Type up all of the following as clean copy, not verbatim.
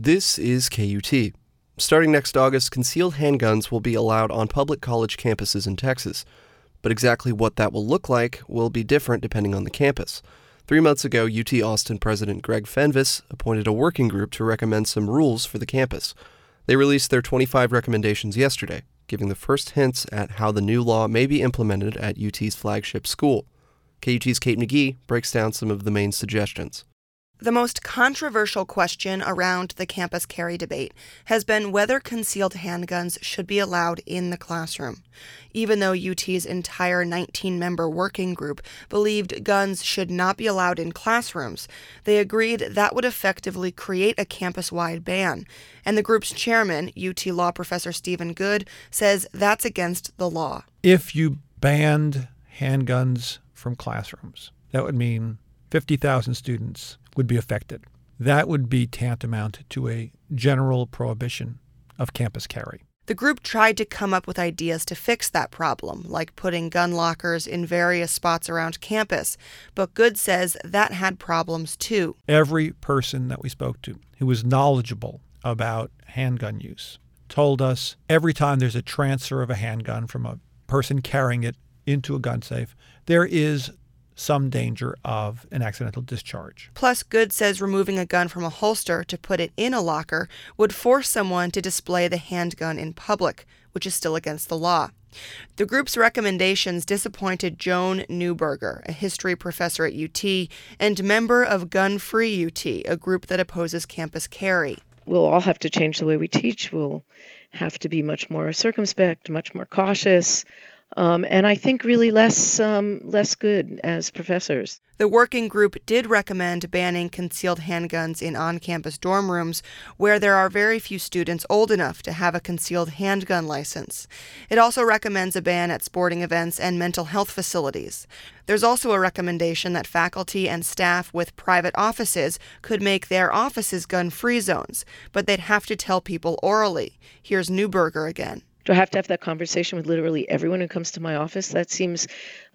This is KUT. Starting next August, concealed handguns will be allowed on public college campuses in Texas. But exactly what that will look like will be different depending on the campus. 3 months ago, UT Austin President Greg Fenves appointed a working group to recommend some rules for the campus. They released their 25 recommendations yesterday, giving the first hints at how the new law may be implemented at UT's flagship school. KUT's Kate McGee breaks down some of the main suggestions. The most controversial question around the campus carry debate has been whether concealed handguns should be allowed in the classroom. Even though UT's entire 19-member working group believed guns should not be allowed in classrooms, they agreed that would effectively create a campus-wide ban. And the group's chairman, UT law professor Stephen Good, says that's against the law. If you banned handguns from classrooms, that would mean 50,000 students would be affected. That would be tantamount to a general prohibition of campus carry. The group tried to come up with ideas to fix that problem, like putting gun lockers in various spots around campus, but Good says that had problems too. Every person that we spoke to who was knowledgeable about handgun use told us every time there's a transfer of a handgun from a person carrying it into a gun safe, there is some danger of an accidental discharge. Plus, Good says removing a gun from a holster to put it in a locker would force someone to display the handgun in public, which is still against the law. The group's recommendations disappointed Joan Neuberger, a history professor at UT and member of Gun Free UT, a group that opposes campus carry. We'll all have to change the way we teach. We'll have to be much more circumspect, much more cautious. And I think really less good as professors. The working group did recommend banning concealed handguns in on-campus dorm rooms where there are very few students old enough to have a concealed handgun license. It also recommends a ban at sporting events and mental health facilities. There's also a recommendation that faculty and staff with private offices could make their offices gun-free zones, but they'd have to tell people orally. Here's Neuberger again. Do I have to have that conversation with literally everyone who comes to my office? That seems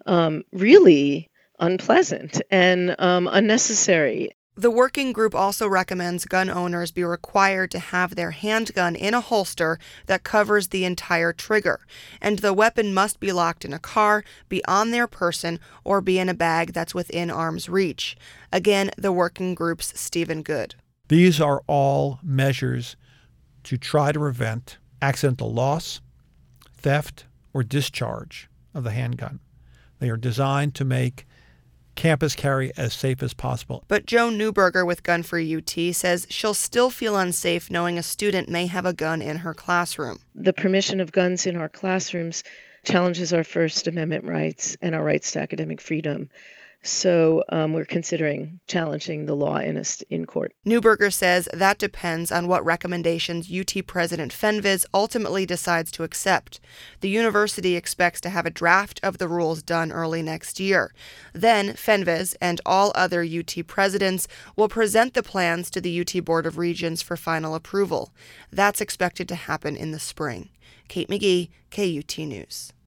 really unpleasant and unnecessary. The working group also recommends gun owners be required to have their handgun in a holster that covers the entire trigger, and the weapon must be locked in a car, be on their person, or be in a bag that's within arm's reach. Again, the working group's Stephen Good. These are all measures to try to prevent accidental loss, theft, or discharge of the handgun. They are designed to make campus carry as safe as possible. But Joan Neuberger with Gun Free UT says she'll still feel unsafe knowing a student may have a gun in her classroom. The permission of guns in our classrooms challenges our First Amendment rights and our rights to academic freedom. So we're considering challenging the law in court. Neuberger says that depends on what recommendations UT President Fenves ultimately decides to accept. The university expects to have a draft of the rules done early next year. Then Fenves and all other UT presidents will present the plans to the UT Board of Regents for final approval. That's expected to happen in the spring. Kate McGee, KUT News.